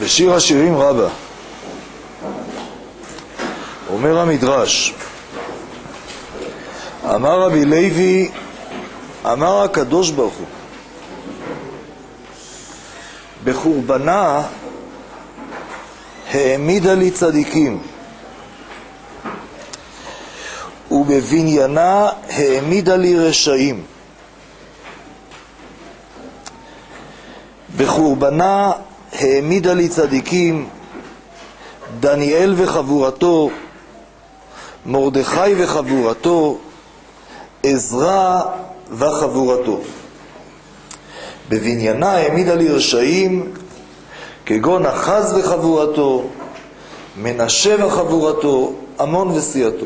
בשיר השירים רבה אומר המדרש, אמר רבי לוי, אמר הקדוש ברוך הוא, בחורבנה העמידה לי צדיקים ובבניינה העמידה לי רשעים. בחורבנה העמידה לי צדיקים, דניאל וחבורתו, מרדכי וחבורתו, עזרא וחבורתו. בבניינה העמידה לי רשעים, כגון אחז וחבורתו, מנשה וחבורתו, עמון וסיעתו.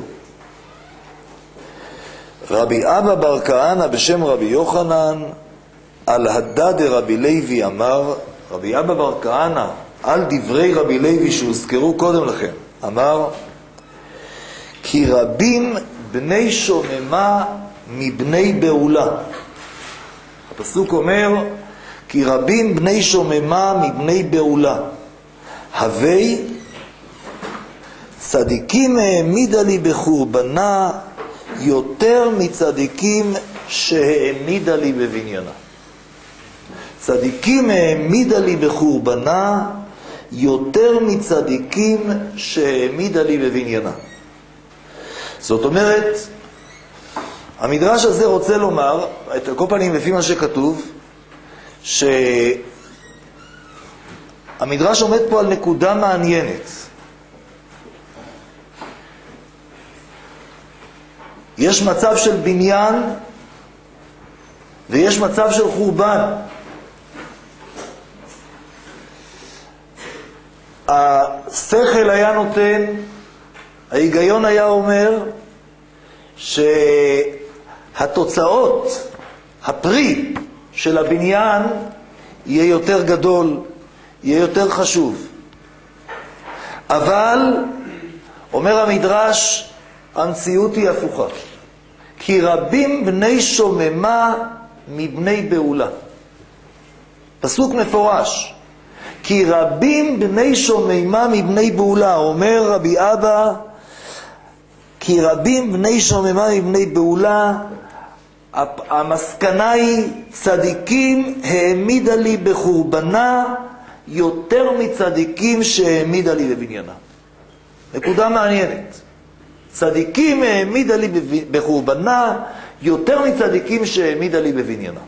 רבי אבא בר כהנא בשם רבי יוחנן, על הדד רבי לוי אמר, רבי אבא בר כהנא, על דברי רבי לוי שהוזכרו קודם לכן, אמר, כי רבים בני שוממה מבני בעולה. הפסוק אומר, כי רבים בני שוממה מבני בעולה. הווי צדיקים העמידה לי בחורבנה יותר מצדיקים שהעמידה לי בבניינה. צדיקים העמידה לי בחורבנה יותר מצדיקים שהעמידה לי בבניינה. זאת אומרת, המדרש הזה רוצה לומר, את כל פנים לפי מה שכתוב, שהמדרש עומד פה על נקודה מעניינת. יש מצב של בניין ויש מצב של חורבן. השכל היה נותן, ההיגיון היה אומר שהתוצאות, הפרי של הבניין יהיה יותר גדול, יהיה יותר חשוב. אבל אומר המדרש, המציאות היא הפוכה. כי רבים בני שוממה מבני בעולה. פסוק מפורש. כי רבים בני שוממה מבני בעולה. אומר רבי אבא, כי רבים בני שוממה מבני בעולה, המסקנה היא, צדיקים העמידה לי בחורבנה יותר מצדיקים שהעמידה לי בבניינה. נקודה מעניינת. צדיקים העמידה לי בחורבנה יותר מצדיקים שהעמידה לי בבניינה.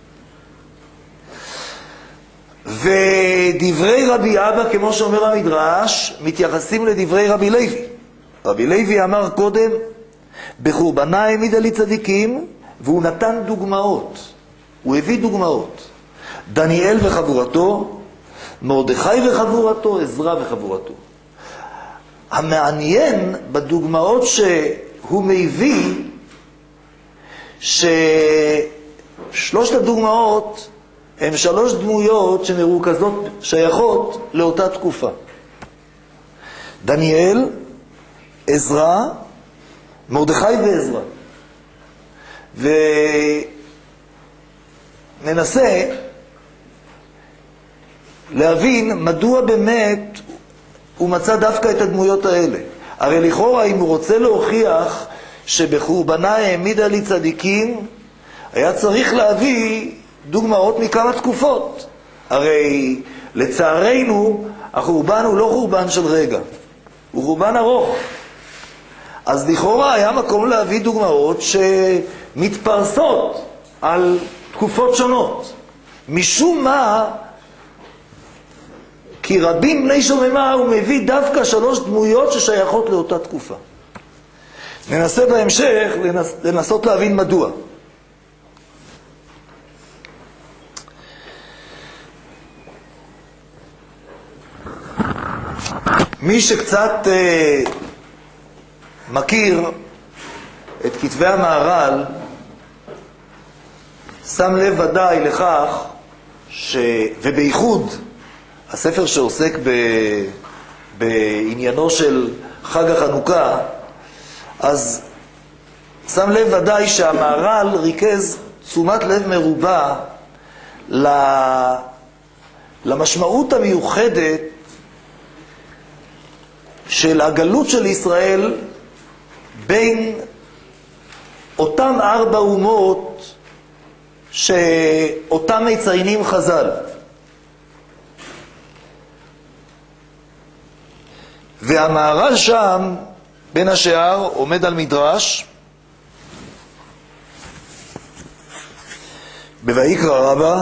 ודברי רבי אבא, כמו שאומר המדרש, מתייחסים לדברי רבי לוי. רבי לוי אמר קודם, בחורבנה העמידה לי צדיקים, והוא נתן דוגמאות. הוא הביא דוגמאות. דניאל וחבורתו, מרדכי וחבורתו, עזרא וחבורתו. המעניין בדוגמאות שהוא מביא, ששלושת הדוגמאות הן שלוש דמויות שמרוכזות, שייכות לאותה תקופה. דניאל, עזרא, מרדכי ועזרא. וננסה להבין מדוע באמת הוא מצא דווקא את הדמויות האלה. הרי לכאורה אם הוא רוצה להוכיח שבחורבנה העמידה לי צדיקים, היה צריך להביא דוגמאות מכמה תקופות. הרי לצערנו החורבן הוא לא חורבן של רגע, הוא חורבן ארוך. אז לכאורה היה מקום להביא דוגמאות שמתפרסות על תקופות שונות. משום מה, כי רבים בני שוממה, הוא מביא דווקא שלוש דמויות ששייכות לאותה תקופה. ננסה בהמשך לנסות להבין מדוע. מי שקצת מכיר את כתבי המהר"ל, שם לב ודאי לכך, ובייחוד הספר שעוסק בעניינו של חג החנוכה, אז שם לב ודאי שהמהר"ל ריכז תשומת לב מרובה למשמעות המיוחדת של הגלות של ישראל בין אותם 4 אומות שאותם מציינים חז"ל. והמהר"ל שם, בין השאר, עומד על מדרש, בויקרא רבה,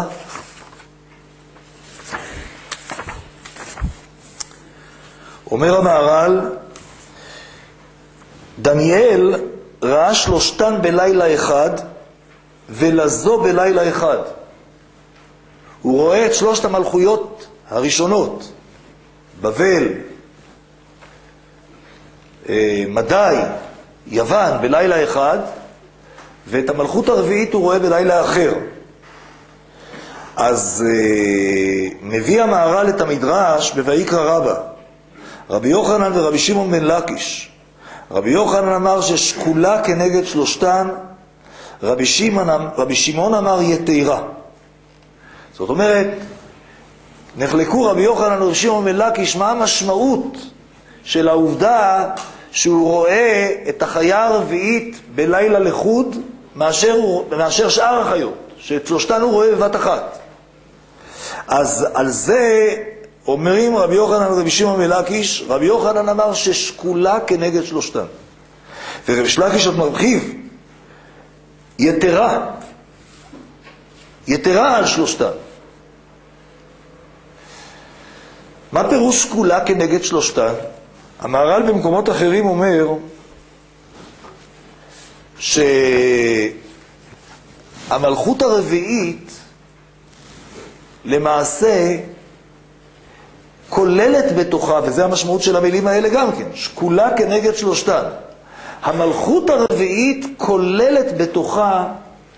אומר המהר"ל, דניאל ראה 3 בלילה אחד, ולזו בלילה אחד. הוא רואה את 3 המלכויות הראשונות, בבל, מדי, יוון, בלילה אחד, ואת המלכות הרביעית הוא רואה בלילה אחר. אז מביא המהר"ל את המדרש בויקרא רבה. רבי יוחנן ורבי שמעון בן לקיש. רבי יוחנן אמר ששקולה כנגד 3, רבי שמעון אמר יתירה. זאת אומרת, נחלקו רבי יוחנן ורבי שמעון בן לקיש מה המשמעות של העובדה שהוא רואה את החיה הרביעית בלילה לחוד מאשר שאר החיות, שאת 3 הוא רואה בבת אחת. אז על זה אומרים רבי יוחנן ורבי שמעון בן לקיש, רבי יוחנן אמר ששקולה כנגד 3. ורבי לקיש עוד מרחיב, יתרה על 3. מה פירוש שקולה כנגד 3? המהר"ל במקומות אחרים אומר שהמלכות הרביעית למעשה כוללת בתוכה, וזה המשמעות של המילים האלה גם כן, שקולה כנגד 3. המלכות הרביעית כוללת בתוכה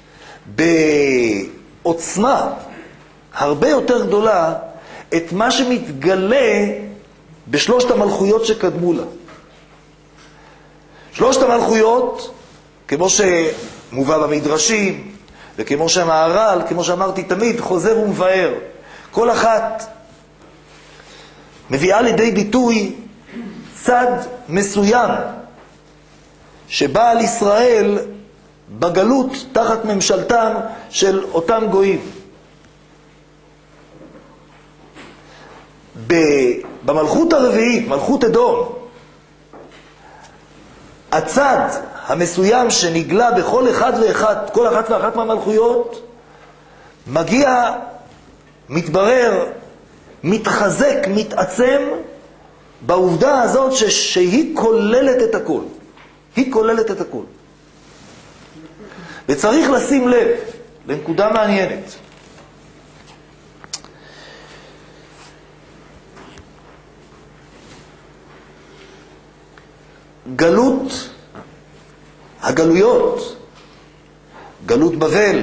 בעוצמה הרבה יותר גדולה את מה שמתגלה ב3 המלכויות שקדמו לה. 3 המלכויות, כמו שמובא במדרשים, וכמו שהמהר"ל, כמו שאמרתי תמיד, חוזר ומבאר, כל אחת מביאה לידי ביטוי צד מסוים שבא על ישראל בגלות תחת ממשלתם של אותם גויים. במלכות הרביעית, מלכות אדום, הצד המסוים שנגלה בכל כל אחת ואחת מהמלכויות, מגיע, מתברר, מתחזק, מתעצם בעובדה הזאת שהיא כוללת את הכל. היא כוללת את הכל. וצריך לשים לב לנקודה מעניינת. גלות, הגלויות, גלות בבל,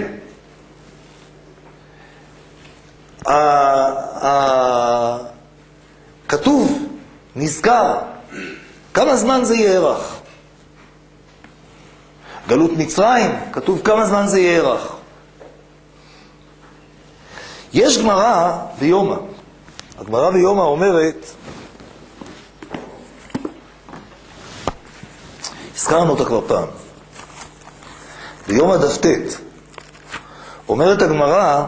כתוב, נזכר, כמה זמן זה יארך. גלות מצרים, כתוב כמה זמן זה יארך. יש גמרא ביומא. הגמרא ביומא אומרת, הזכרנו אותה כבר פעם, ביומא דף ט', אומרת הגמרא,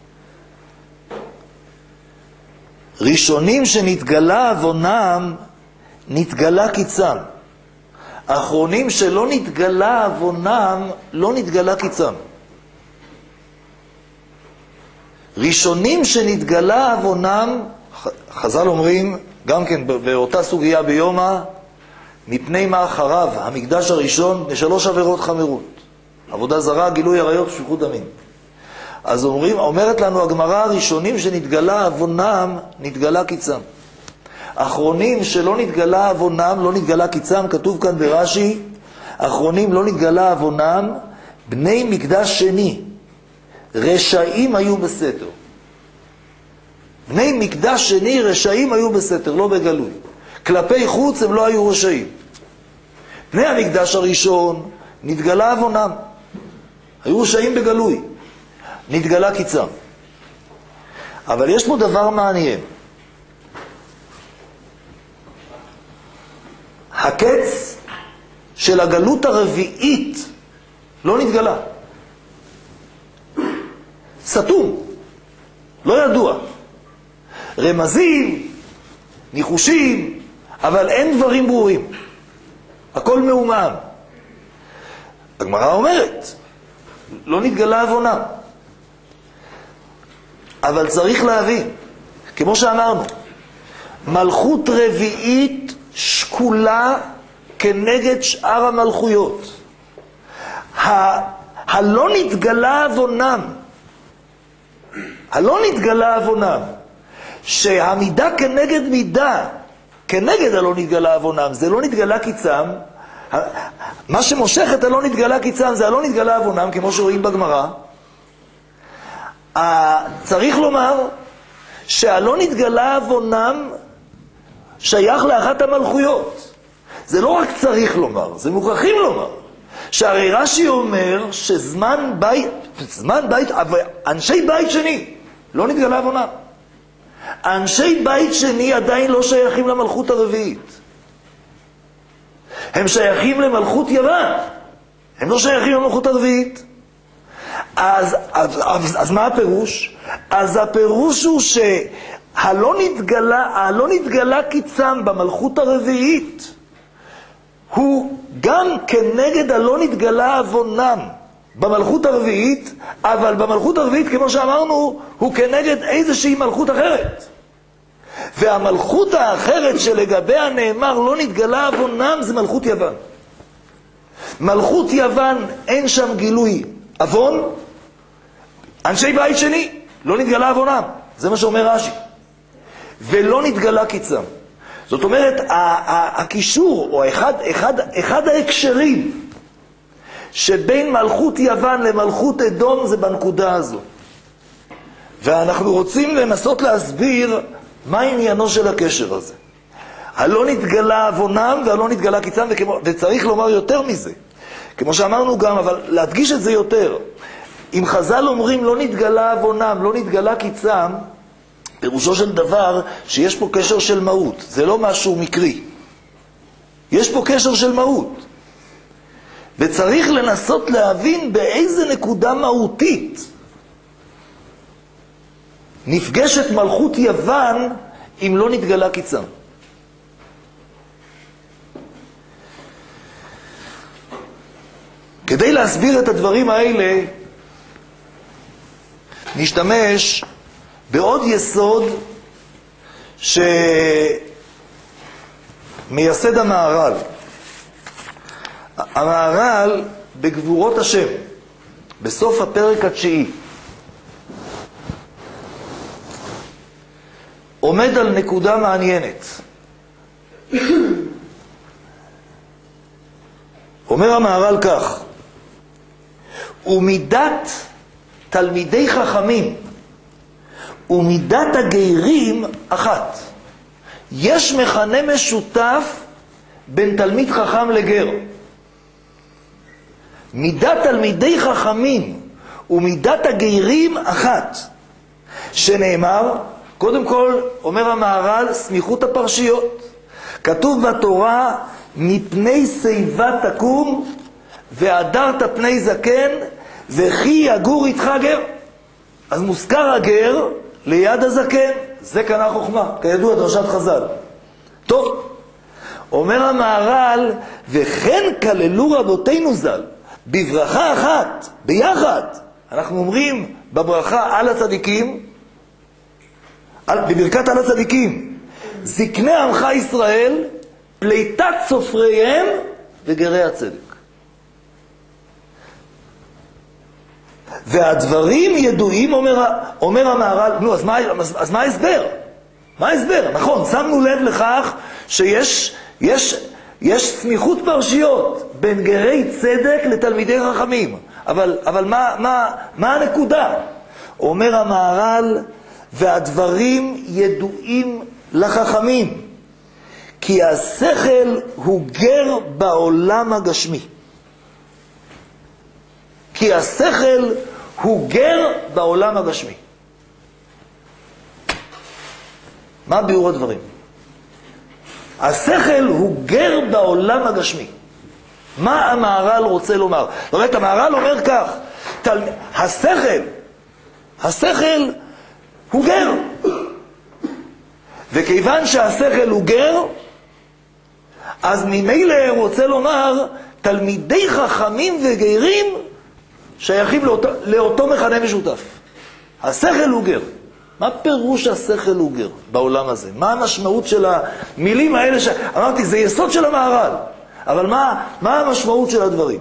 ראשונים שנתגלה עוונם, נתגלה קיצם. האחרונים שלא נתגלה עוונם, לא נתגלה קיצם. ראשונים שנתגלה עוונם, חז"ל אומרים, גם כן באותה סוגיה ביומא, מפני מה חרב המקדש הראשון ב3 עבירות חמורות. עבודה זרה, גילוי עריות, שפיכות דמים. אז אומרת לנו הגמרא, הראשונים שנתגלה עוונם, נתגלה קיצם. אחרונים שלא נתגלה עוונם, לא נתגלה קיצם, כתוב כאן ברש"י, אחרונים לא נתגלה עוונם, בני מקדש שני, רשעים היו בסתר. בני מקדש שני רשעים היו בסתר, לא בגלוי. כלפי חוץ הם לא היו רשעים. בני המקדש הראשון נתגלה עוונם, היו רשעים בגלוי, נתגלה קיצם. אבל יש פה דבר מעניין. הקץ של הגלות הרביעית לא נתגלה. סתום, לא ידוע. רמזים, ניחושים, אבל אין דברים ברורים. הכל מעומעם. הגמרא אומרת, לא נתגלה עוונם. אבל צריך להבין, כמו שאמרנו, מלכות רביעית שקולה כנגד שאר המלכויות. הלא נתגלה עוונם, הלא נתגלה עוונם, שהמידה כנגד מידה, כנגד הלא נתגלה עוונם, זה לא נתגלה קיצם, מה שמושך את הלא נתגלה קיצם זה הלא נתגלה עוונם, כמו שרואים בגמרא. צריך לומר שהלא נתגלה עוונם שייך לאחת המלכויות. זה לא רק צריך לומר, זה מוכרחים לומר. שהרי רש"י אומר שזמן בית, אנשי בית שני, לא נתגלה עוונם. אנשי בית שני עדיין לא שייכים למלכות הרביעית. הם שייכים למלכות יוון. הם לא שייכים למלכות הרביעית. אז מה הפירוש? אז הפירוש הוא שהלא נתגלה קיצם במלכות הרביעית הוא גם כנגד הלא נתגלה עוונם במלכות הרביעית, אבל במלכות הרביעית, כמו שאמרנו, הוא כנגד איזושהי מלכות אחרת. והמלכות האחרת שלגביה נאמר לא נתגלה עוונם זה מלכות יוון. מלכות יוון אין שם גילוי עוון, אנשי בית שני לא נתגלה עוונם, זה מה שאומר רש"י, ולא נתגלה קיצם. זאת אומרת, הקישור, או אחד ההקשרים שבין מלכות יוון למלכות אדום זה בנקודה הזו. ואנחנו רוצים לנסות להסביר מה עניינו של הקשר הזה. הלא נתגלה עוונם והלא נתגלה קיצם, וצריך לומר יותר מזה. כמו שאמרנו גם, אבל להדגיש את זה יותר. אם חז"ל אומרים לא נתגלה עוונם, לא נתגלה קיצם, פירושו של דבר שיש פה קשר של מהות. זה לא משהו מקרי. יש פה קשר של מהות. וצריך לנסות להבין באיזה נקודה מהותית נפגשת מלכות יוון אם לא נתגלה קיצם. כדי להסביר את הדברים האלה נשתמש בעוד יסוד שמייסד המהר"ל. המהר"ל בגבורות השם, בסוף הפרק התשיעי, עומד על נקודה מעניינת. אומר המהר"ל כך: ומידת תלמידי חכמים ומידת הגרים אחת. יש מכנה משותף בין תלמיד חכם לגר. מידת תלמידי חכמים ומידת הגרים אחת. שנאמר, קודם כל, אומר המהר"ל, סמיכות הפרשיות. כתוב בתורה, מפני שיבה תקום והדרת פני זקן וכי יגור איתך גר. אז מוזכר הגר ליד הזקן, זה כאן החוכמה, כידוע דרשת חז"ל. טוב, אומר המהר"ל, וכן כללו רבותינו ז"ל בברכה אחת, ביחד. אנחנו אומרים בברכה על הצדיקים, בברכת על הצדיקים, זקני עמך ישראל, פליטת סופריהם וגרי הצדק. והדברים ידועים, אומר המהר"ל. נו, אז מה ההסבר? מה ההסבר? נכון, שמנו לב לכך שיש סמיכות פרשיות בין גרי צדק לתלמידי חכמים. אבל מה הנקודה? אומר המהר"ל, והדברים ידועים לחכמים, כי השכל הוא גר בעולם הגשמי. כי השכל הוא גר בעולם הגשמי. מה ביאור הדברים? השכל הוא גר בעולם הגשמי. מה המהר"ל רוצה לומר? זאת אומרת, המהר"ל אומר כך, השכל הוא גר. וכיוון שהשכל הוא גר, אז ממילא רוצה לומר, תלמידי חכמים וגרים שייכים לאותו מכנה משותף. השכל הוא גר. מה פירוש השכל הוא גר בעולם הזה? מה המשמעות של המילים האלה אמרתי, זה יסוד של המהר"ל. אבל מה המשמעות של הדברים?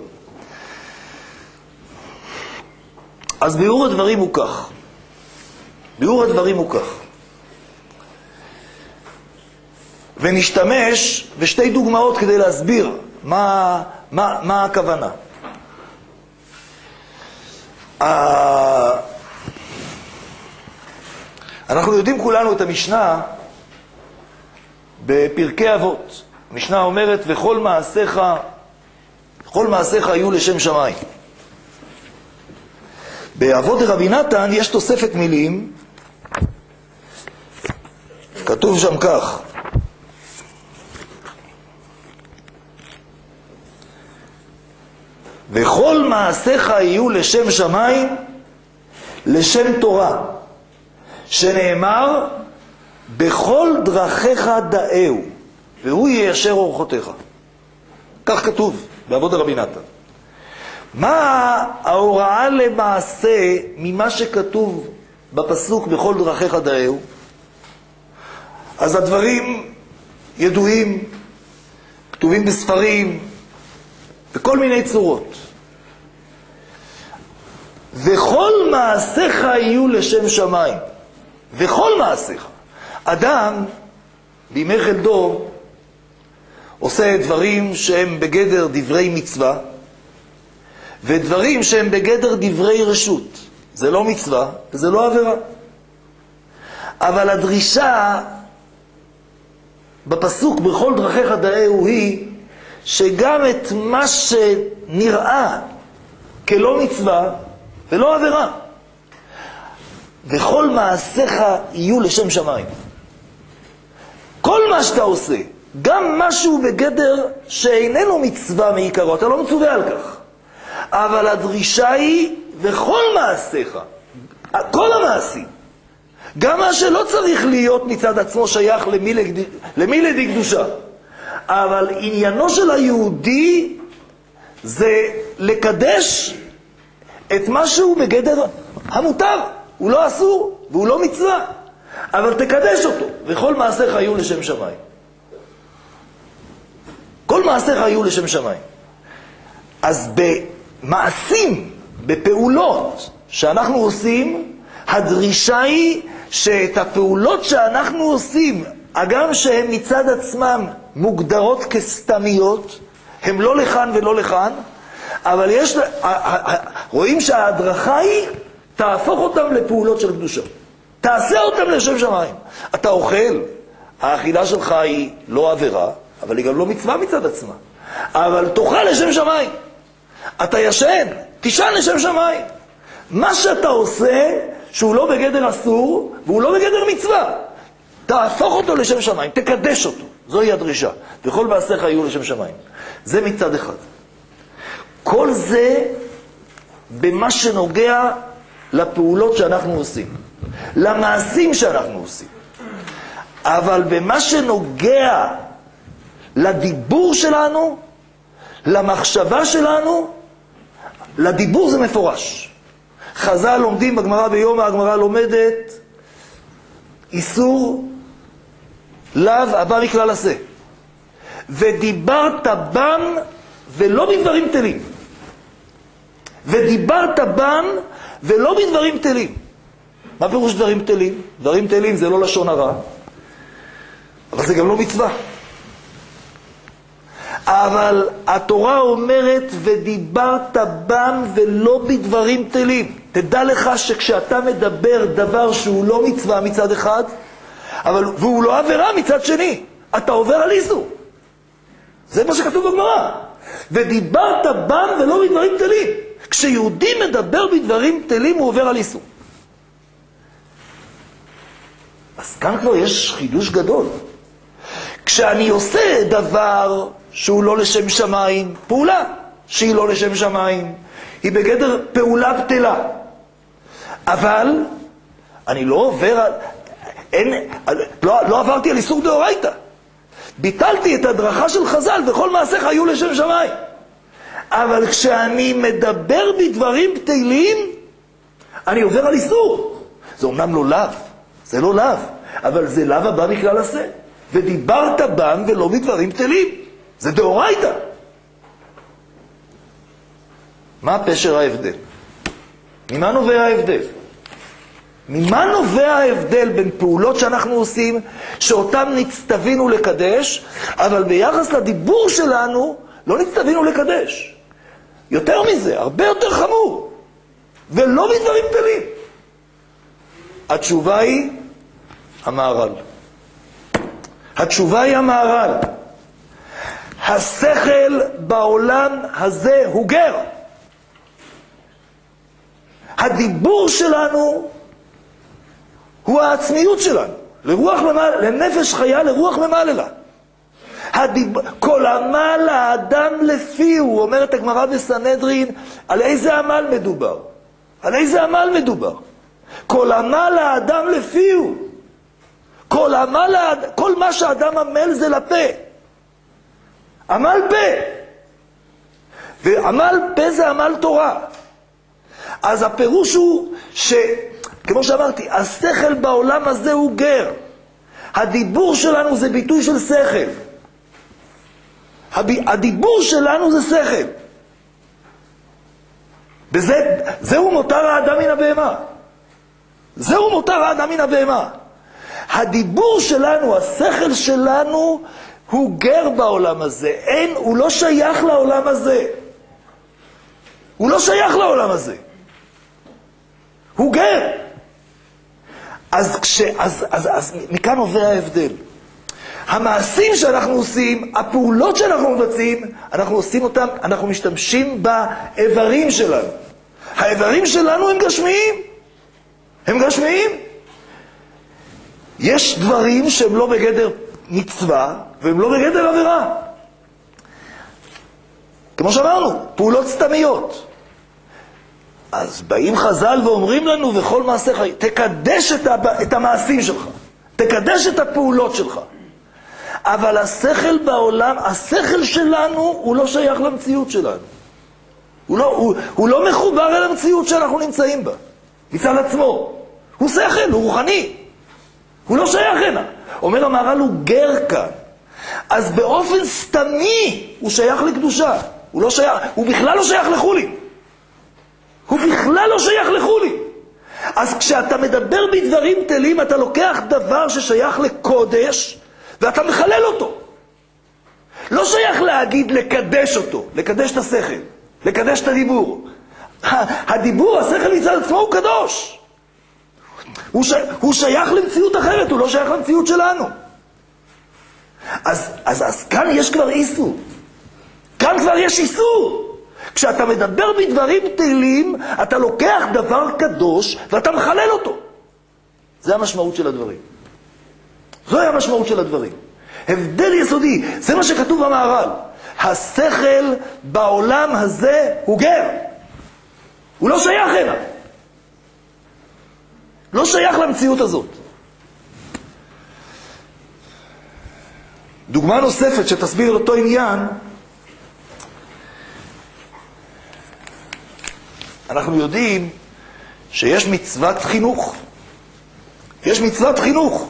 אז ביאור הדברים הוא כך. ביאור הדברים הוא כך. ונשתמש בשתי דוגמאות כדי להסביר מה הכוונה. אנחנו יודעים כולנו את המשנה בפרקי אבות. המשנה אומרת, וכל מעשיך יהיו לשם שמיים. באבות דרבי נתן יש תוספת מילים, כתוב שם כך, וכל מעשיך יהיו לשם שמיים, לשם תורה, שנאמר, בכל דרכיך דאהו, והוא יישר אורחותיך. כך כתוב באבות דרבי נתן. מה ההוראה למעשה ממה שכתוב בפסוק בכל דרכיך דאהו? אז הדברים ידועים, כתובים בספרים, בכל מיני צורות. וכל מעשיך יהיו לשם שמיים. וכל מעשיך. אדם, בימי חלדו, עושה דברים שהם בגדר דברי מצווה, ודברים שהם בגדר דברי רשות. זה לא מצווה, וזה לא עבירה. אבל הדרישה בפסוק בכל דרכיך דאהו היא, שגם את מה שנראה כלא מצווה ולא עבירה, וכל מעשיך יהיו לשם שמיים. כל מה שאתה עושה, גם משהו בגדר שאיננו מצווה מעיקרו, אתה לא מצווה על כך. אבל הדרישה היא, וכל מעשיך, כל המעשים, גם מה שלא צריך להיות מצד עצמו שייך למילי דקדושה. אבל עניינו של היהודי זה לקדש את משהו בגדר המותר. הוא לא אסור והוא לא מצווה, אבל תקדש אותו. וכל מעשיך יהיו לשם שמיים. כל מעשיך יהיו לשם שמיים. אז במעשים, בפעולות שאנחנו עושים, הדרישה היא שאת הפעולות שאנחנו עושים, אגם שהן מצד עצמם מוגדרות כסתמיות, הם לא לכאן ולא לכאן, אבל רואים שההדרכה היא, תהפוך אותם לפעולות של קדושה. תעשה אותם לשם שמיים. אתה אוכל, האכילה שלך היא לא עבירה, אבל היא גם לא מצווה מצד עצמה. אבל תאכל לשם שמיים. אתה ישן, תישן לשם שמיים. מה שאתה עושה, שהוא לא בגדר אסור, והוא לא בגדר מצווה, תהפוך אותו לשם שמיים, תקדש אותו. זוהי הדרישה. וכל מעשיך יהיו לשם שמיים. זה מצד אחד. כל זה במה שנוגע לפעולות שאנחנו עושים, למעשים שאנחנו עושים. אבל במה שנוגע לדיבור שלנו, למחשבה שלנו, לדיבור זה מפורש. חז"ל לומדים בגמרא ביומא, הגמרא לומדת איסור לאו הבא מכלל עשה. ודיברת בם ולא בדברים תלים. ודיברת בם ולא בדברים תלים. מה פירוש דברים תלים? דברים תלים זה לא לשון הרע, אבל זה גם לא מצווה. אבל התורה אומרת ודיברת בם ולא בדברים תלים. תדע לך שכשאתה מדבר דבר שהוא לא מצווה מצד אחד, והוא לא עבירה מצד שני, אתה עובר על איסור. זה מה שכתוב בגמרא. ודיברת בם ולא בדברים תלים. כשיהודי מדבר בדברים תלים הוא עובר על איסור. אז כאן כבר יש חידוש גדול. כשאני עושה דבר שהוא לא לשם שמיים, פעולה שהיא לא לשם שמיים, היא בגדר פעולה בטלה. אבל אני לא עובר, לא עברתי על איסור דאורייתא. ביטלתי את הדרכה של חז"ל וכל מעשיך היו לשם שמיים. אבל כשאני מדבר בדברים בטלים, אני עובר על איסור. זה אומנם לא לאו, זה לא לאו, אבל זה לאו הבא מכלל עשה. ודיברת בם ולא בדברים בטלים. זה דאורייתא. מה פשר ההבדל? ממה נובע ההבדל? ממה נובע ההבדל בין פעולות שאנחנו עושים, שאותם נצטווינו לקדש, אבל ביחס לדיבור שלנו לא נצטווינו לקדש? יותר מזה, הרבה יותר חמור, ולא בדברים בטלים. התשובה היא המהר"ל. התשובה היא המהר"ל. השכל בעולם הזה הוא גר. הדיבור שלנו הוא העצמיות שלנו, לנפש חיה, לרוח ממללה. כל עמל האדם לפיהו, אומרת הגמרא בסנהדרין, על איזה עמל מדובר? על איזה עמל מדובר? כל עמל האדם לפיהו. כל מה שאדם עמל זה לפה. עמל פה. ועמל פה זה עמל תורה. אז הפירוש הוא כמו שאמרתי, השכל בעולם הזה הוא גר. הדיבור שלנו זה ביטוי של שכל. הדיבור שלנו זה שכל. זהו מותר האדם מן הבהמה. זהו מותר האדם מן הבהמה. הדיבור שלנו, השכל שלנו, הוא גר בעולם הזה. הוא לא שייך לעולם הזה. הוא לא שייך לעולם הזה. הוא גר. אז מכאן עובר ההבדל. המעשים שאנחנו עושים, הפעולות שאנחנו מבצעים, אנחנו עושים אותם, אנחנו משתמשים באיברים שלנו. האיברים שלנו הם גשמיים. הם גשמיים. יש דברים שהם לא בגדר מצווה, והם לא בגדר עבירה. כמו שאמרנו, פעולות סתמיות. אז באים חז"ל ואומרים לנו, וכל מעשיך, תקדש את המעשים שלך. תקדש את הפעולות שלך. אבל השכל בעולם, השכל שלנו, הוא לא שייך למציאות שלנו. הוא לא מחובר אל המציאות שאנחנו נמצאים בה. מצד עצמו. הוא שכל, הוא רוחני. הוא לא שייך הנה. אומר המהר"ל, הוא גר כאן. אז באופן סתמי הוא שייך לקדושה. הוא בכלל לא שייך לחולין. הוא בכלל לא שייך לחולין. אז כשאתה מדבר בדברים בטלים, אתה לוקח דבר ששייך לקודש, ואתה מחלל אותו. לא שייך להגיד לקדש אותו, לקדש את השכל, לקדש את הדיבור. הדיבור, השכל מצד עצמו הוא קדוש. הוא שייך למציאות אחרת, הוא לא שייך למציאות שלנו. אז כאן יש כבר איסור. כאן כבר יש איסור. כשאתה מדבר בדברים בטלים, אתה לוקח דבר קדוש ואתה מחלל אותו. זה המשמעות של הדברים. זוהי המשמעות של הדברים. הבדל יסודי, זה מה שכתוב במהר"ל. השכל בעולם הזה הוא גר. הוא לא שייך הנה. לא שייך למציאות הזאת. דוגמה נוספת שתסביר אותו עניין, אנחנו יודעים שיש מצוות חינוך. יש מצוות חינוך.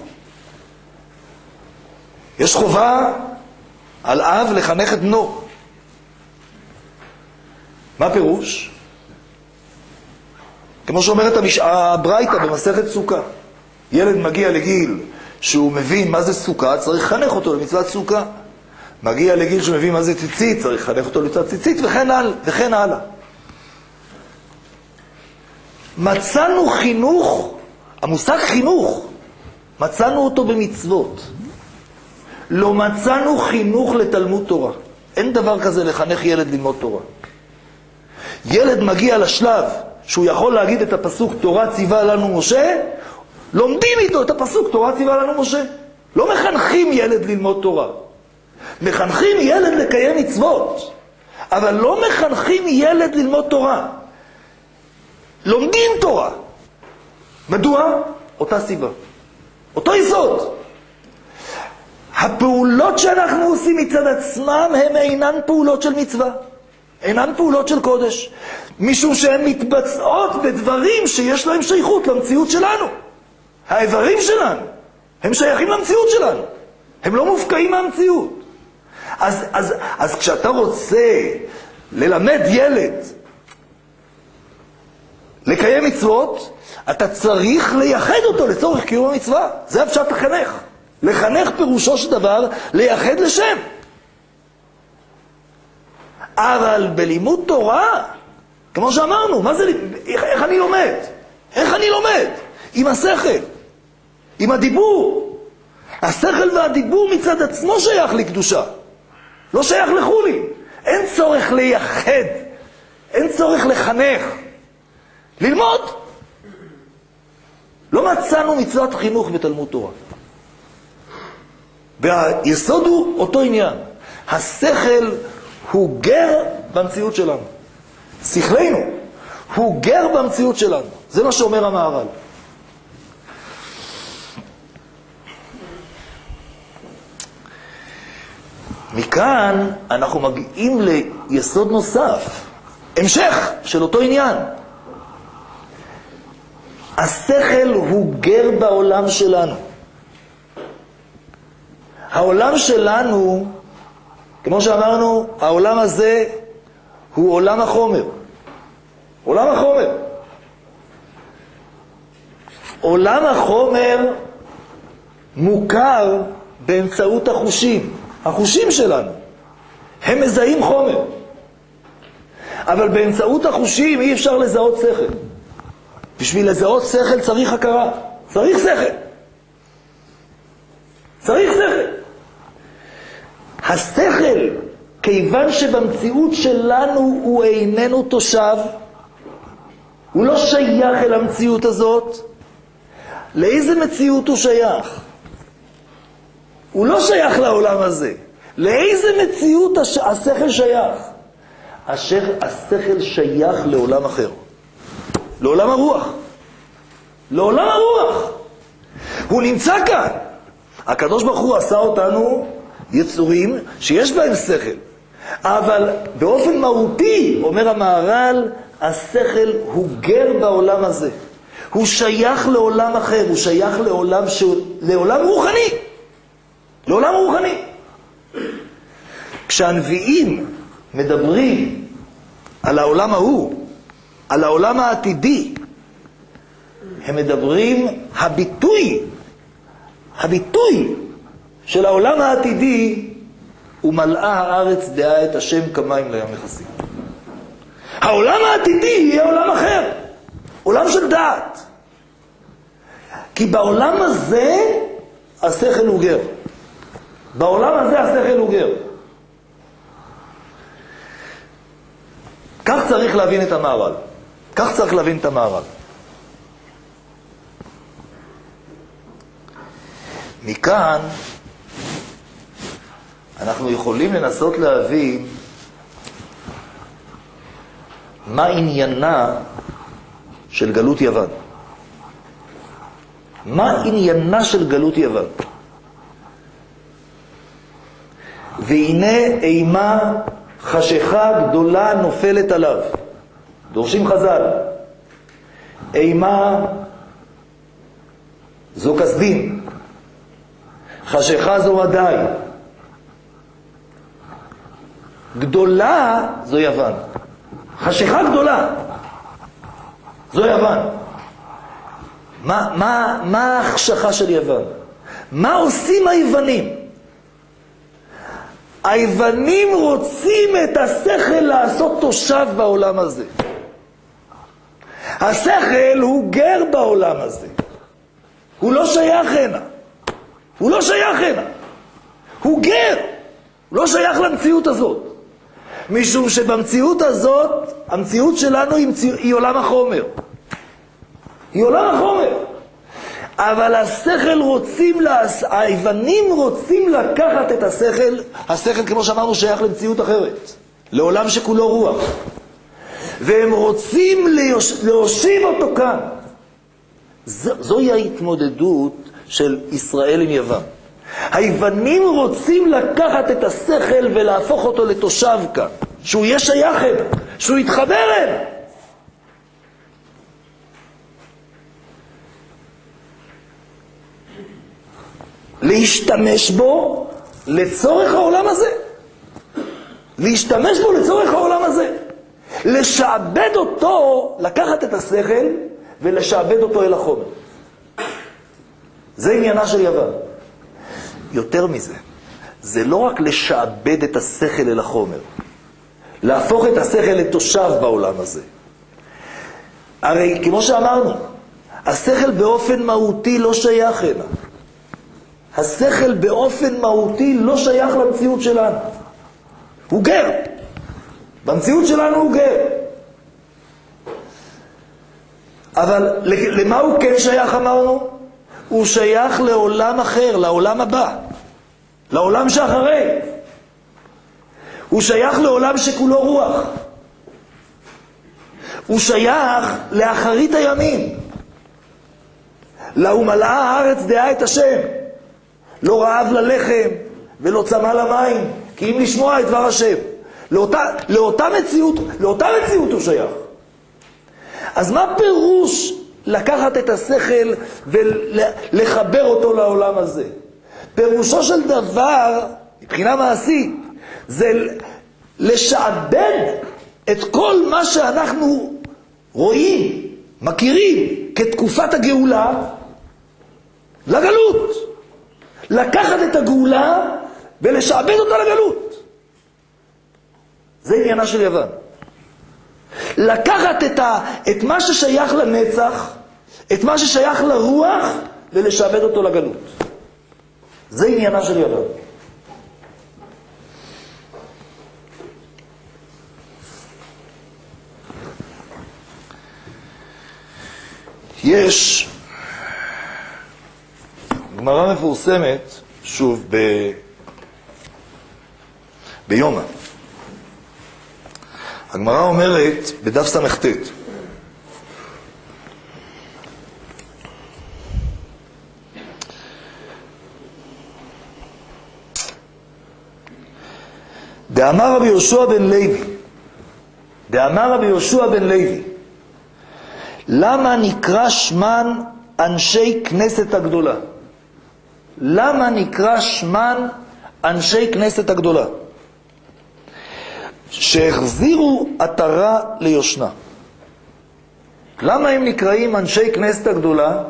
יש חובה על אב לחנך את בנו. מה פירוש? כמו שאומרת הברייתא במסכת סוכה. ילד מגיע לגיל שהוא מבין מה זה סוכה, צריך לחנך אותו למצוות סוכה. מגיע לגיל שהוא מבין מה זה ציצית, צריך לחנך אותו למצוות ציצית, וכן הלאה. מצאנו חינוך, המושג חינוך, מצאנו אותו במצוות. לא מצאנו חינוך לתלמוד תורה. אין דבר כזה לחנך ילד ללמוד תורה. ילד מגיע לשלב שהוא יכול להגיד את הפסוק תורה ציווה לנו משה, לומדים איתו את הפסוק, תורה ציווה לנו משה. לא מחנכים ילד ללמוד תורה. מחנכים ילד לקיים מצוות, אבל לא מחנכים ילד ללמוד תורה. לומדים תורה. מדוע? אותה סיבה. אותו יסוד. הפעולות שאנחנו עושים מצד עצמם הם אינן פעולות של מצווה. אינן פעולות של קודש. משום שהן מתבצעות בדברים שיש להם שייכות למציאות שלנו. האיברים שלנו, הם שייכים למציאות שלנו. הם לא מופקעים מהמציאות. אז כשאתה רוצה ללמד ילד לקיים מצוות, אתה צריך לייחד אותו לצורך קיום המצווה. זה הפשט לחנך. לחנך פירושו של דבר לייחד לשם. אבל בלימוד תורה, כמו שאמרנו, מה זה, איך אני לומד? איך אני לומד? עם השכל, עם הדיבור. השכל והדיבור מצד עצמו שייך לקדושה, לא שייך לחולי. אין צורך לייחד, אין צורך לחנך, ללמוד. לא מצאנו מצוות חינוך בתלמוד תורה. והיסוד הוא אותו עניין. השכל הוא גר במציאות שלנו. שכלנו הוא גר במציאות שלנו. זה מה שאומר המהר"ל. מכאן אנחנו מגיעים ליסוד נוסף, המשך של אותו עניין. השכל הוא גר בעולם שלנו. העולם שלנו, כמו שאמרנו, העולם הזה הוא עולם החומר. עולם החומר. עולם החומר מוכר באמצעות החושים. החושים שלנו, הם מזהים חומר. אבל באמצעות החושים אי אפשר לזהות שכל. בשביל לזהות שכל צריך הכרה. צריך שכל. צריך שכל. השכל, כיוון שבמציאות שלנו הוא איננו תושב, הוא לא שייך אל המציאות הזאת. לאיזה מציאות הוא שייך? הוא לא שייך לעולם הזה. לאיזה מציאות השכל שייך? השכל שייך לעולם אחר. לעולם הרוח. לעולם הרוח. הוא נמצא כאן. הקדוש ברוך הוא עשה אותנו יצורים שיש בהם שכל. אבל באופן מהותי, אומר המהר"ל, השכל הוא גר בעולם הזה. הוא שייך לעולם אחר. הוא שייך לעולם רוחני. לעולם רוחני. כשהנביאים מדברים על העולם ההוא, על העולם העתידי, הם מדברים, הביטוי של העולם העתידי הוא מלאה הארץ דעה את השם כמים לים מכסים. העולם העתידי יהיה עולם אחר, עולם של דעת. כי בעולם הזה השכל הוא גר. בעולם הזה השכל הוא גר. כך צריך להבין את המהר"ל. כך צריך להבין את המהר"ל. מכאן אנחנו יכולים לנסות להבין מה עניינה של גלות יוון. מה עניינה של גלות יוון? והנה אימה חשיכה גדולה נופלת עליו. דורשים חז"ל. אימה זו כסדים. חשיכה זו ודאי. גדולה זו יוון. חשיכה גדולה זו יוון. מה החשכה של יוון? מה עושים היוונים? היוונים רוצים את השכל לעשות תושב בעולם הזה. השכל הוא גר בעולם הזה. הוא לא שייך הנה. הוא לא שייך הנה. הוא גר. הוא לא שייך למציאות הזאת. משום שבמציאות הזאת, המציאות שלנו היא עולם החומר. היא עולם החומר. אבל היוונים רוצים לקחת את השכל כמו שאמרנו שייך למציאות אחרת, לעולם שכולו רוח. והם רוצים להושיב אותו כאן. זוהי ההתמודדות של ישראל עם יוון. היוונים רוצים לקחת את השכל ולהפוך אותו לתושב כאן, שהוא יהיה שייך אליו, שהוא יתחבר אליו. להשתמש בו לצורך העולם הזה. להשתמש בו לצורך העולם הזה. לשעבד אותו, לקחת את השכל ולשעבד אותו אל החומר. זה עניינה של יוון. יותר מזה, זה לא רק לשעבד את השכל אל החומר, להפוך את השכל לתושב בעולם הזה. הרי כמו שאמרנו, השכל באופן מהותי לא שייך הנה. השכל באופן מהותי לא שייך למציאות שלנו. הוא גר. במציאות שלנו הוא גר. אבל למה הוא כן שייך אמרנו? הוא שייך לעולם אחר, לעולם הבא. לעולם שאחרי. הוא שייך לעולם שכולו רוח. הוא שייך לאחרית הימים. לא מלאה הארץ דעה את השם. לא רעב ללחם ולא צמא למים, כי אם לשמוע את דבר השם. לאותה מציאות הוא שייך. אז מה פירוש לקחת את השכל ולחבר אותו לעולם הזה? פירושו של דבר, מבחינה מעשית, זה לשעבד את כל מה שאנחנו רואים, מכירים, כתקופת הגאולה, לגלות. לקחת את הגאולה ולשעבד אותה לגלות. זה עניינה של יוון. לקחת את מה ששייך לנצח, את מה ששייך לרוח, ולשעבד אותו לגלות. זה עניינה של יוון. יש גמרא מפורסמת, שוב, ביומא. הגמרא אומרת בדף ס"ט, דאמר רבי יהושע בן לוי, למה נקרא שמן אנשי כנסת הגדולה? למה נקרא שמן אנשי כנסת הגדולה? שהחזירו עטרה ליושנה. למה הם נקראים אנשי כנסת הגדולה?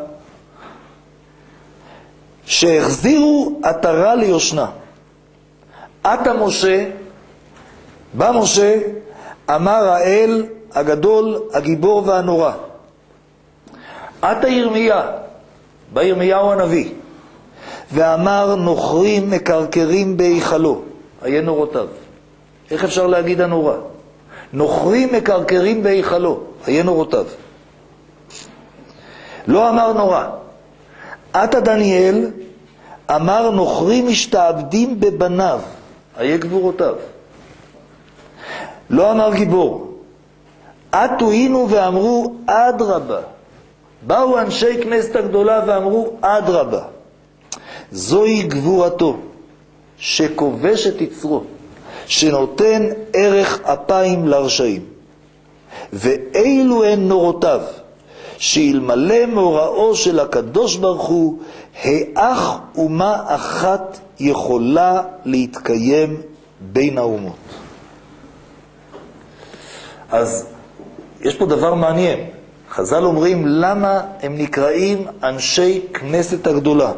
שהחזירו עטרה ליושנה. עתה משה, בא משה, אמר האל הגדול, הגיבור והנורא. עתה ירמיה, בא ירמיהו הנביא, ואמר נוכרים מקרקרים בהיכלו, היה נורותיו. איך אפשר להגיד הנורא? נוכרים מקרקרים בהיכלו, היה נורותיו. לא אמר נורא. עתה דניאל אמר נוכרים משתעבדים בבניו, היה גבורותיו. לא אמר גיבור. עתו הינו ואמרו אדרבה. באו אנשי כנסת הגדולה ואמרו אדרבה. זוהי גבורתו, שכובש את יצרו, שנותן ערך אפיים לרשעים. ואילו הן נורותיו, שאלמלא מאוראו של הקדוש ברוך הוא, האח אומה אחת יכולה להתקיים בין האומות. אז יש פה דבר מעניין. חז"ל אומרים למה הם נקראים אנשי כנסת הגדולה.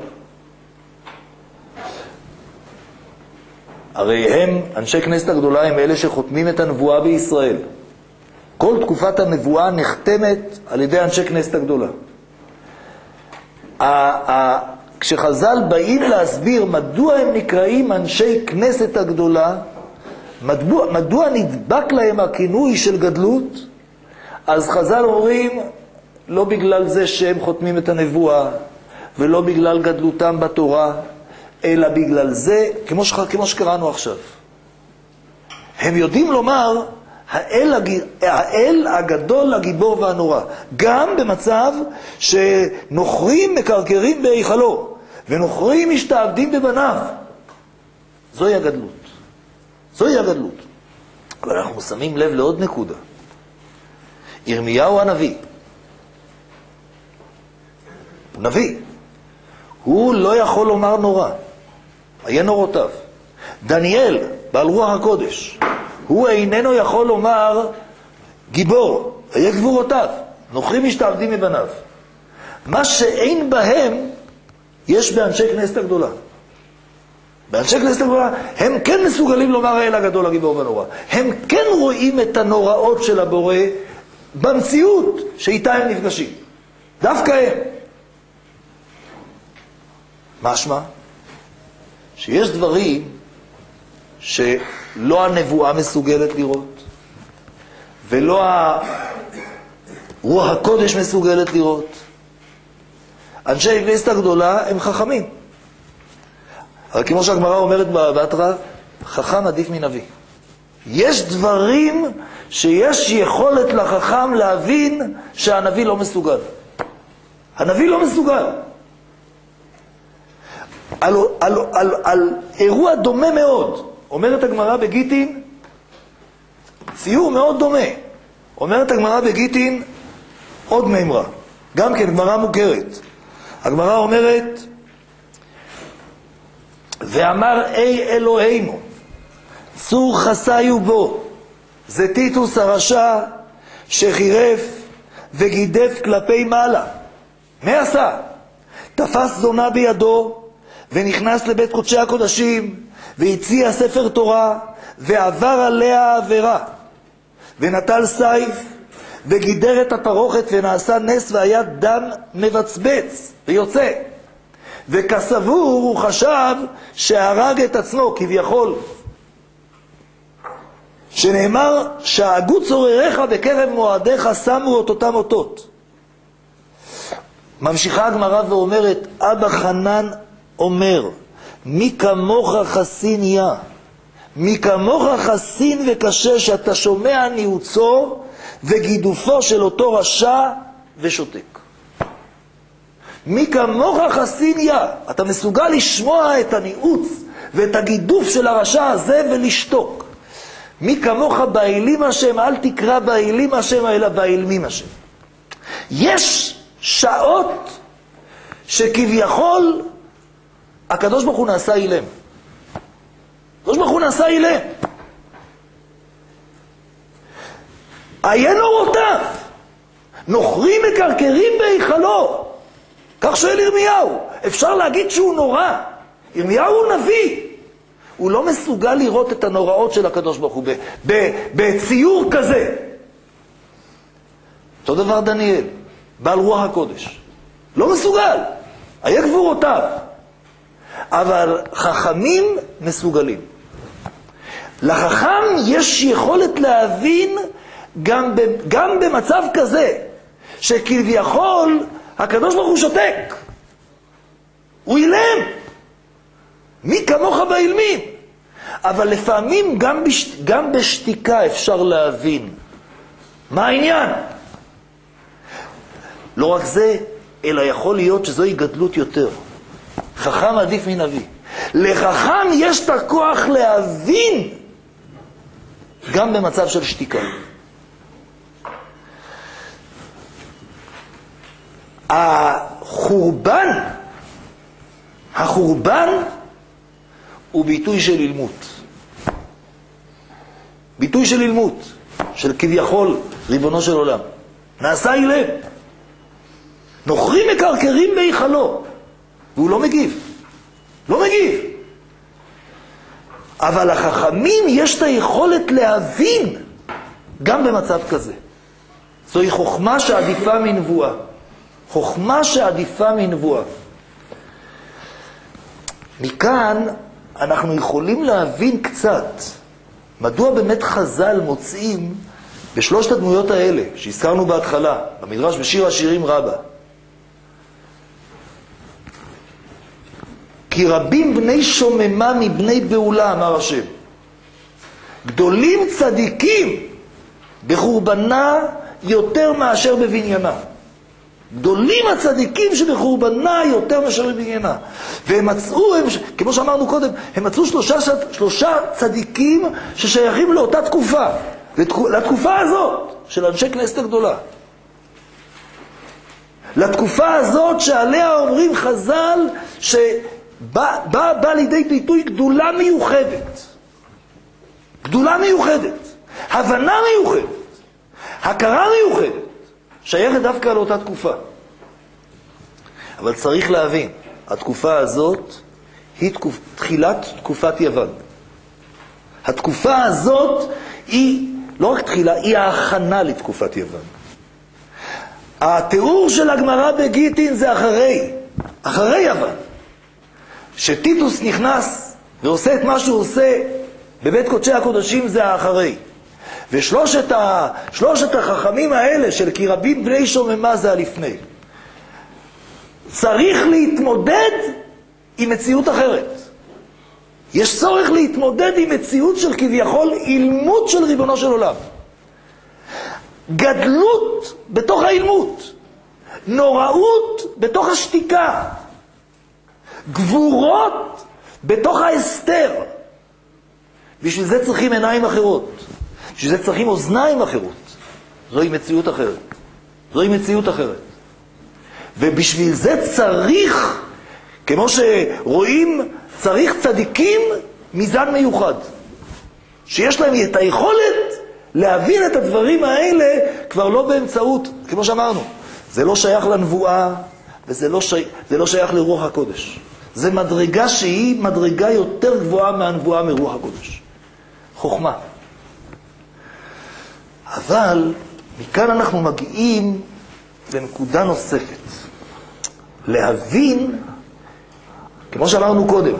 הרי הם, אנשי כנסת הגדולה, הם אלה שחותמים את הנבואה בישראל. כל תקופת הנבואה נחתמת על ידי אנשי כנסת הגדולה. כשחז"ל באים להסביר מדוע הם נקראים אנשי כנסת הגדולה, מדוע נדבק להם הכינוי של גדלות, אז חז"ל אומרים לא בגלל זה שהם חותמים את הנבואה, ולא בגלל גדלותם בתורה, אלא בגלל זה, כמו שקראנו עכשיו. הם יודעים לומר, האל הגדול, הגיבור והנורא. גם במצב שנוכרים מקרקרים בהיכלו, ונוכרים משתעבדים בבניו. זוהי הגדלות. זוהי הגדלות. אבל אנחנו שמים לב לעוד נקודה. ירמיהו הנביא. הוא נביא. הוא לא יכול לומר נורא. היה נורותיו. דניאל, בעל רוח הקודש, הוא איננו יכול לומר גיבור, היה גבורותיו, נוכרים משתעבדים מבניו. מה שאין בהם, יש באנשי כנסת הגדולה. באנשי כנסת הגדולה, הם כן מסוגלים לומר האל הגדול, הגיבור והנורא. הם כן רואים את הנוראות של הבורא במציאות שאיתה הם נפגשים. דווקא הם. משמע? שיש דברים שלא הנבואה מסוגלת לראות, ולא רוח הקודש מסוגלת לראות. אנשי כנסת הגדולה הם חכמים. אבל כמו שהגמרא אומרת בהתחלה, חכם עדיף מנביא. יש דברים שיש יכולת לחכם להבין שהנביא לא מסוגל. הנביא לא מסוגל. על אירוע דומה מאוד, אומרת הגמרא בגיטין, ציור מאוד דומה. אומרת הגמרא בגיטין עוד מימרה, גם כן גמרא מוכרת. הגמרא אומרת, ואמר אי אלוהינו, צור חסיו בו, זה טיטוס הרשע שחירף וגידף כלפי מעלה. מה עשה? תפס זונה בידו, ונכנס לבית קודשי הקודשים, והציע ספר תורה, ועבר עליה עבירה, ונטל סייף, וגידר את הפרוכת, ונעשה נס, והיה דם מבצבץ, ויוצא. וכסבור הוא חשב שהרג את עצמו, כביכול. שנאמר, שהגו צורריך בקרב מועדיך, שמו אותם אותות. ממשיכה הגמרא ואומרת, אבא חנן אומר, מי כמוך חסין יה, מי כמוך חסין וקשה, שאתה שומע ניעוצו וגידופו של אותו רשע ושותק. מי כמוך חסין יה, אתה מסוגל לשמוע את הניעוץ ואת הגידוף של הרשע הזה ולשתוק. מי כמוך באילים השם, אל תקרא באילים השם אלא באילמים השם. יש שעות שכביכול הקדוש ברוך הוא נעשה אילם. הקדוש ברוך הוא נעשה אילם. עיין אורותיו, נוכרים מקרקרים בהיכלו. כך שואל ירמיהו. אפשר להגיד שהוא נורא. ירמיהו הוא נביא. הוא לא מסוגל לראות את הנוראות של הקדוש ברוך הוא בציור כזה. אותו דבר דניאל, בעל רוח הקודש. לא מסוגל. היה גבורותיו. אבל חכמים מסוגלים. לחכם יש יכולת להבין גם במצב כזה, שכביכול הקדוש ברוך הוא שותק. הוא אילם. מי כמוך באילמים. אבל לפעמים גם בשתיקה אפשר להבין. מה העניין? לא רק זה, אלא יכול להיות שזוהי גדלות יותר. חכם עדיף מנביא. לחכם יש את הכוח להבין גם במצב של שתיקה. החורבן הוא ביטוי של אילמות. ביטוי של אילמות, של כביכול ריבונו של עולם. נעשה אילם. נוכרים מקרקרים בהיכלו. והוא לא מגיב. לא מגיב. אבל החכמים יש את היכולת להבין גם במצב כזה. זוהי חוכמה שעדיפה מנבואה. חוכמה שעדיפה מנבואה. מכאן אנחנו יכולים להבין קצת מדוע באמת חז"ל מוצאים בשלושת הדמויות האלה שהזכרנו בהתחלה, במדרש בשיר השירים רבה. כי רבים בני שוממה מבני בעולה, אמר השם. גדולים צדיקים בחורבנה יותר מאשר בבניינה. גדולים הצדיקים שבחורבנה יותר מאשר בבניינה. והם מצאו, כמו שאמרנו קודם, הם מצאו שלושה צדיקים ששייכים לאותה תקופה. לתקופה הזאת של אנשי כנסת הגדולה. לתקופה הזאת שעליה אומרים חז"ל שבא לידי ביטוי גדולה מיוחדת. גדולה מיוחדת. הבנה מיוחדת. הכרה מיוחדת. שייכת דווקא לאותה תקופה. אבל צריך להבין, התקופה הזאת היא תחילת תקופת יוון. התקופה הזאת היא לא רק תחילה, היא ההכנה לתקופת יוון. התיאור של הגמרא בגיטין זה אחרי יוון. שטיטוס נכנס ועושה את מה שהוא עושה בבית קודשי הקודשים זה האחרי. ושלושת החכמים האלה של כי רבים בני שוממה זה הלפני. צריך להתמודד עם מציאות אחרת. יש צורך להתמודד עם מציאות של כביכול אילמות של ריבונו של עולם. גדלות בתוך האילמות. נוראות בתוך השתיקה. גבורות בתוך ההסתר. בשביל זה צריכים עיניים אחרות. בשביל זה צריכים אוזניים אחרות. זוהי מציאות אחרת. זוהי מציאות אחרת. ובשביל זה צריך, כמו שרואים, צריך צדיקים מזן מיוחד. שיש להם את היכולת להבין את הדברים האלה כבר לא באמצעות, כמו שאמרנו, זה לא שייך לנבואה וזה לא שייך לרוח הקודש. זה מדרגה שהיא מדרגה יותר גבוהה מהנבואה מרוח הקודש. חוכמה. אבל מכאן אנחנו מגיעים לנקודה נוספת. להבין, כמו שאמרנו קודם,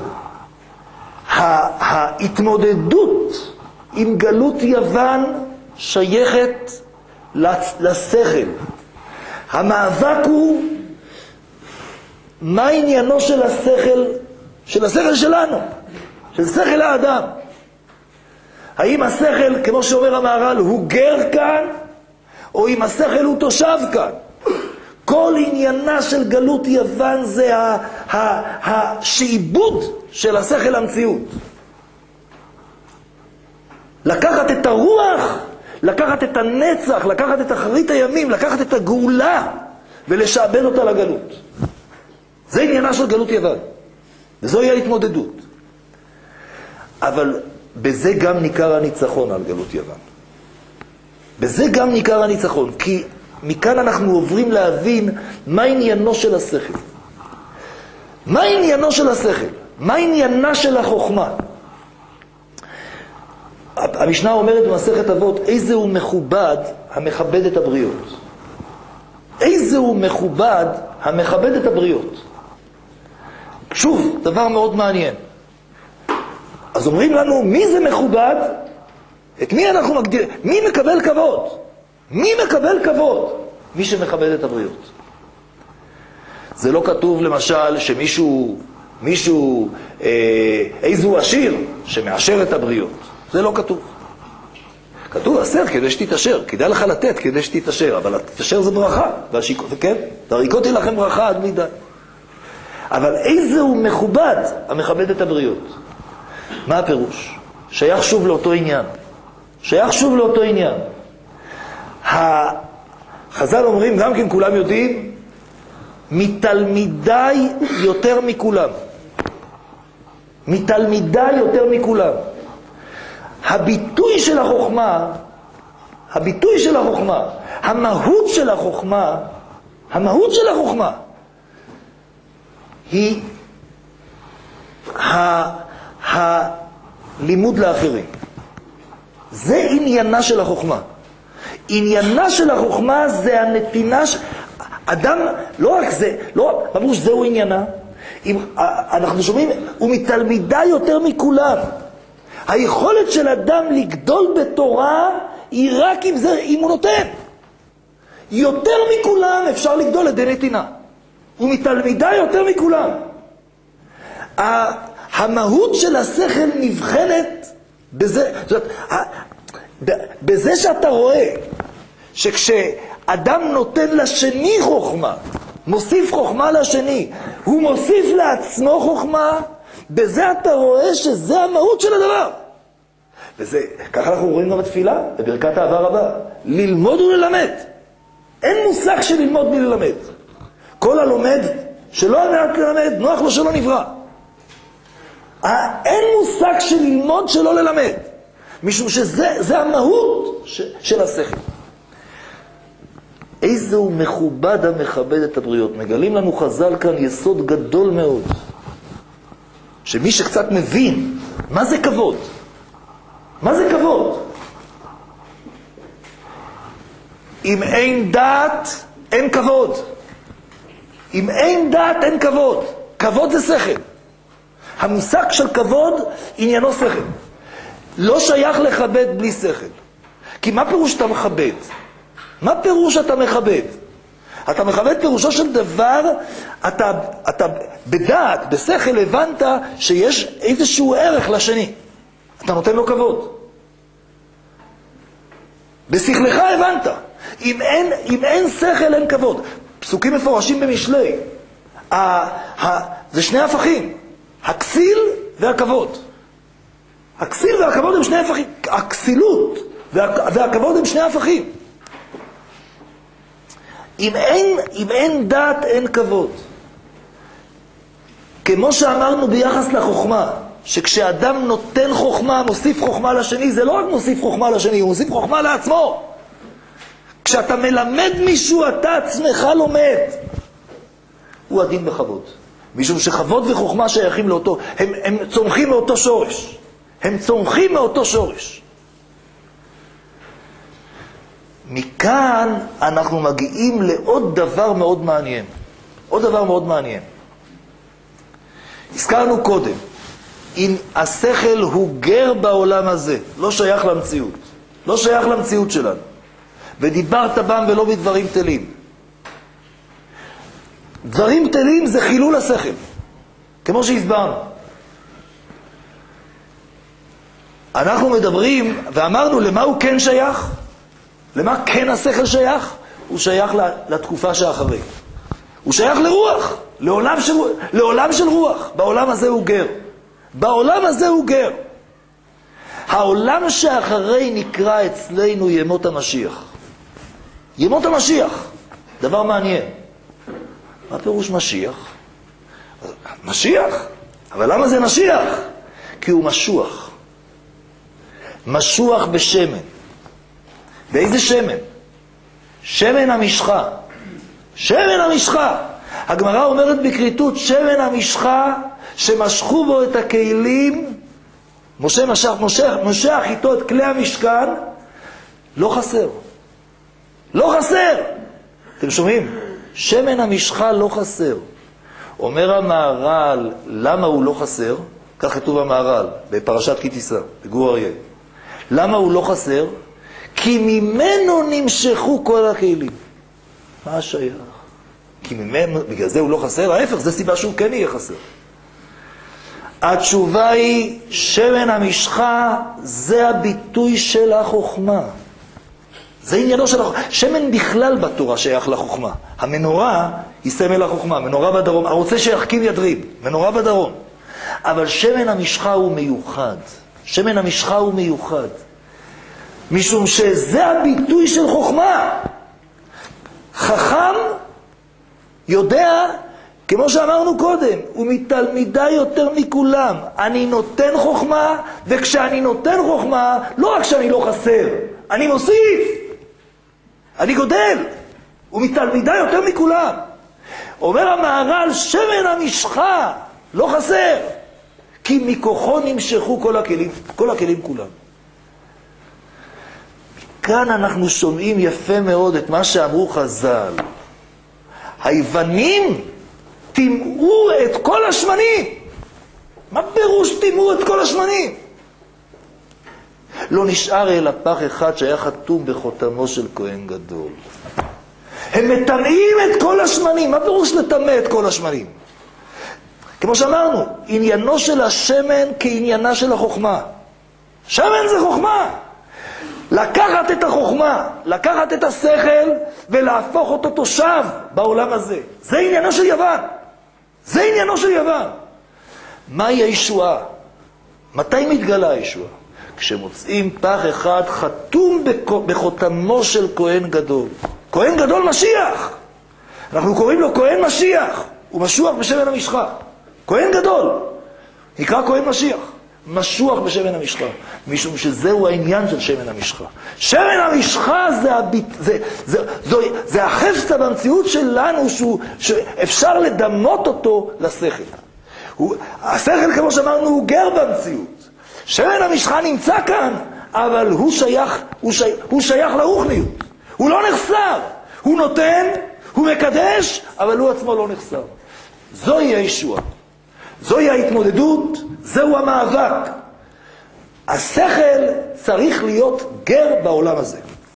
ההתמודדות עם גלות יוון שייכת לשכל. המאבק הוא מה עניינו של השכל, שלנו, של שכל האדם. האם השכל, כמו שאומר המהר"ל, הוא גר כאן, או אם השכל הוא תושב כאן? כל עניינה של גלות יוון זה השעבוד של השכל המציאות. לקחת את הרוח, לקחת את הנצח, לקחת את אחרית הימים, לקחת את הגאולה ולשעבד אותה לגלות. זה עניינה של גלות יוון. וזוהי ההתמודדות. אבל בזה גם ניכר הניצחון על גלות יוון. בזה גם ניכר הניצחון, כי מכאן אנחנו עוברים להבין מה עניינו של השכל. מה עניינו של השכל? מה עניינה של החוכמה? המשנה אומרת במסכת אבות, איזה הוא מכובד המכבד את הבריות. איזה הוא מכובד המכבד את הבריות. שוב, דבר מאוד מעניין. אז אומרים לנו, מי זה מכובד? את מי אנחנו מגדירים? מי מקבל כבוד? מי מקבל כבוד? מי שמכבד את הבריות. זה לא כתוב למשל שמישהו, איזו עשיר שמאשר את הבריות. זה לא כתוב. כתוב, אסר כדי שתתאשר, כדאי לך לתת כדי שתתאשר, אבל תתאשר זה ברכה, כן? תריקותי לכם ברכה עד מידי. אבל איזהו מכובד המכבד את הבריות. מה הפירוש? שייך שוב לאותו עניין. שייך שוב לאותו עניין. חז"ל אומרים, גם כן כולם יודעים, מתלמידי יותר מכולם. מתלמידי יותר מכולם. הביטוי של החוכמה, המהות של החוכמה, היא הלימוד לאחרים. זה עניינה של החוכמה. עניינה של החוכמה זה הנתינה אדם, לא רק זה, לא, אמרו שזהו עניינה. אנחנו שומעים, הוא מתלמידה יותר מכולם. היכולת של אדם לגדול בתורה היא רק אם הוא נותן. יותר מכולם אפשר לגדול לידי נתינה. הוא מתלמידה יותר מכולם. המהות של השכל נבחנת בזה, זאת אומרת, בזה שאתה רואה שכשאדם נותן לשני חוכמה, מוסיף חוכמה לשני, הוא מוסיף לעצמו חוכמה, בזה אתה רואה שזה המהות של הדבר. וזה, ככה אנחנו רואים גם בתפילה, בברכת האהבה רבה. ללמוד וללמד. אין מושג של ללמוד בלי ללמד. כל הלומד שלא על מנת ללמד, נוח לו שלא נברא. אין מושג של ללמוד שלא ללמד. משום שזה המהות של השכל. איזהו מכובד המכבד את הבריות. מגלים לנו חז"ל כאן יסוד גדול מאוד. שמי שקצת מבין, מה זה כבוד? מה זה כבוד? אם אין דעת, אין כבוד. אם אין דעת, אין כבוד. כבוד זה שכל. המושג של כבוד, עניינו שכל. לא שייך לכבד בלי שכל. כי מה פירוש אתה מכבד? מה פירוש אתה מכבד? אתה מכבד פירושו של דבר, אתה בדעת, בשכל הבנת שיש איזשהו ערך לשני. אתה נותן לו כבוד. בשכלך הבנת. אם אין שכל אין כבוד. פסוקים מפורשים במשלי. זה שני הפכים. הכסיל והכבוד. הכסיל והכבוד הם שני הפכים. הכסילות והכבוד הם שני הפכים. אם אין דעת, אין כבוד. כמו שאמרנו ביחס לחוכמה, שכשאדם נותן חוכמה, מוסיף חוכמה לשני, זה לא רק מוסיף חוכמה לשני, הוא מוסיף חוכמה לעצמו. כשאתה מלמד מישהו, אתה עצמך לומד. הוא הדין בכבוד. משום שכבוד וחוכמה שייכים לאותו, הם צומחים מאותו שורש. הם צומחים מאותו שורש. מכאן אנחנו מגיעים לעוד דבר מאוד מעניין. עוד דבר מאוד מעניין. הזכרנו קודם, אם השכל הוא גר בעולם הזה, לא שייך למציאות. לא שייך למציאות שלנו. ודיברת בם ולא בדברים תלים. דברים תלים זה חילול השכל. כמו שהסברנו. אנחנו מדברים ואמרנו למה הוא כן שייך? למה כן השכל שייך? הוא שייך לתקופה שאחרי. הוא שייך לרוח, לעולם של רוח. בעולם הזה הוא גר. בעולם הזה הוא גר. העולם שאחרי נקרא אצלנו ימות המשיח. ימות המשיח. דבר מעניין. מה פירוש משיח? משיח? אבל למה זה משיח? כי הוא משוח. משוח בשמן. באיזה שמן? שמן המשחה. שמן המשחה. הגמרא אומרת בקריטות, שמן המשחה שמשכו בו את הכלים, משה משך איתו את כלי המשכן, לא חסר. לא חסר. אתם שומעים? שמן המשחה לא חסר. אומר המהר"ל, למה הוא לא חסר? כך כתוב המהר"ל, בפרשת כי תישא, בגור אריה. למה הוא לא חסר? כי ממנו נמשכו כל הכלים. מה השייך? כי ממנו, בגלל זה הוא לא חסר? ההפך, זה סיבה שהוא כן יהיה חסר. התשובה היא, שמן המשחה זה הביטוי של החוכמה. זה עניינו של החוכמה. שמן בכלל בתורה שייך לחוכמה. המנורה היא סמל החוכמה. מנורה בדרום, הרוצה שיחכים ידרים. מנורה בדרום. אבל שמן המשחה הוא מיוחד. שמן המשחה הוא מיוחד. משום שזה הביטוי של חוכמה. חכם יודע, כמו שאמרנו קודם, הוא מתלמידה יותר מכולם. אני נותן חוכמה, וכשאני נותן חוכמה, לא רק שאני לא חסר, אני מוסיף. אני גודל. הוא מתלמידה יותר מכולם. אומר המהר"ל, שמן המשחה לא חסר. כי מכוחו נמשכו כל הכלים כולם. כאן אנחנו שומעים יפה מאוד את מה שאמרו חז"ל. היוונים טימאו את כל השמנים. מה פירוש טימאו את כל השמנים? לא נשאר אלא פח אחד שהיה חתום בחותמו של כהן גדול. הם מטמאים את כל השמנים. מה פירוש לטמא את כל השמנים? כמו שאמרנו, עניינו של השמן כעניינה של החוכמה. שמן זה חוכמה. לקחת את החוכמה, לקחת את השכל ולהפוך אותו תושב בעולם הזה. זה עניינו של יוון. זה עניינו של יוון. מהי הישועה? מתי מתגלה הישועה? כשמוצאים פח אחד חתום בחותמו של כהן גדול. כהן גדול משיח. אנחנו קוראים לו כהן משיח. הוא משוח בשמן המשחה. כהן גדול. נקרא כהן משיח. משוח בשמן המשחה. משום שזהו העניין של שמן המשחה. שמן המשחה זה החפצה במציאות שלנו שאפשר לדמות אותו לשכל. השכל, כמו שאמרנו, הוא גר במציאות. שמן המשחה נמצא כאן, אבל הוא שייך לרוחניות. הוא לא נחסר. הוא נותן, הוא מקדש, אבל הוא עצמו לא נחסר. זוהי הישועה. זוהי ההתמודדות, זהו המאבק. השכל צריך להיות גר בעולם הזה.